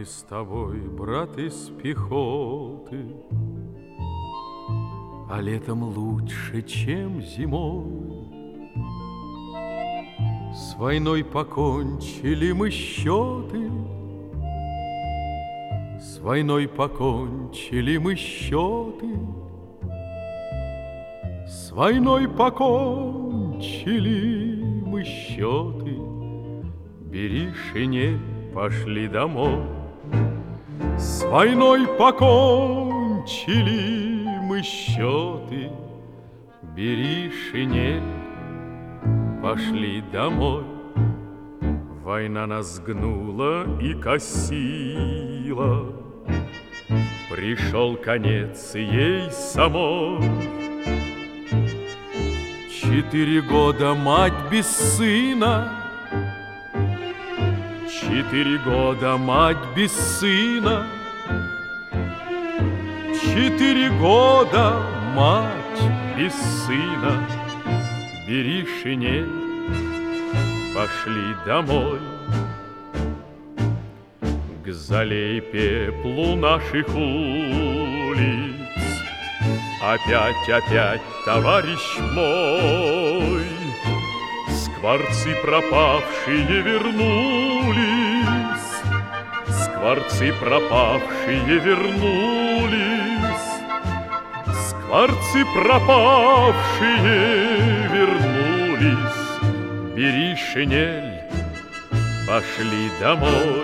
Мы с тобой, брат, из пехоты, а летом лучше, чем зимой. С войной покончили мы счеты, с войной покончили мы счеты, с войной покончили мы счеты. Бери шинель, пошли домой. С войной покончили мы счеты. Бери шинель, пошли домой. Война нас гнула и косила, пришел конец ей самой. 4 года мать без сына, 4 года мать без сына, 4 года мать без сына. Бери шинель, пошли домой. К зале и пеплу наших улиц опять, товарищ мой, скворцы пропавшие вернулись, скворцы пропавшие вернулись, скворцы пропавшие вернулись. Бери шинель, пошли домой.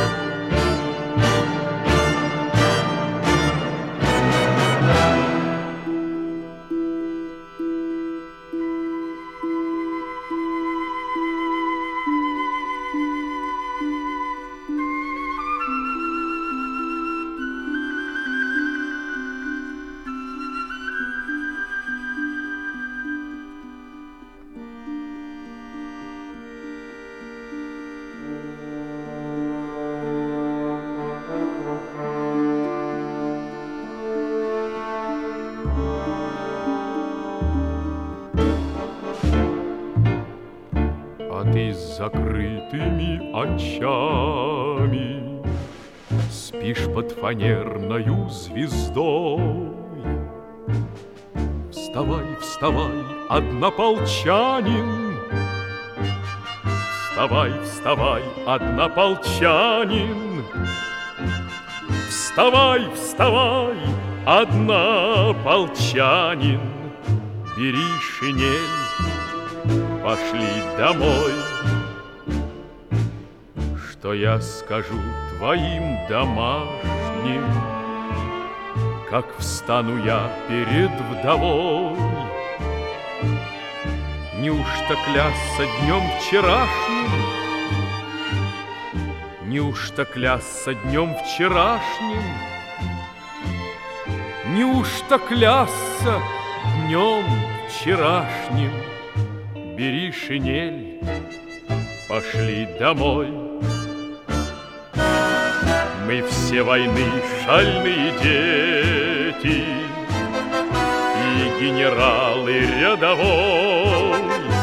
А ты с закрытыми очами спишь под фанерною звездой. Вставай, вставай, однополчанин, вставай, вставай, однополчанин, вставай, вставай, однополчанин. Бери шинель, пошли домой. Что я скажу твоим домашним, как встану я перед вдовой? Неужто клясться днем вчерашним? Неужто клясться днем вчерашним? Неужто клясться днем вчерашним? Бери шинель, пошли домой. Мы все войны шальные дети, и генерал, и рядовой.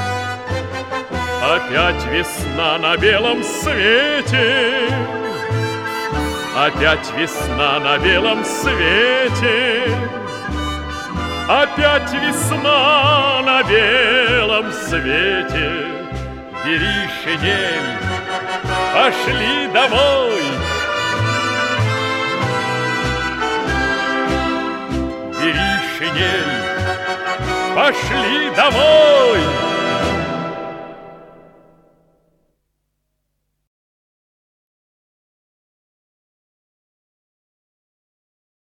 Опять весна на белом свете, опять весна на белом свете, опять весна на белом свете. Бери шинель, пошли домой. Бери шинель, пошли домой.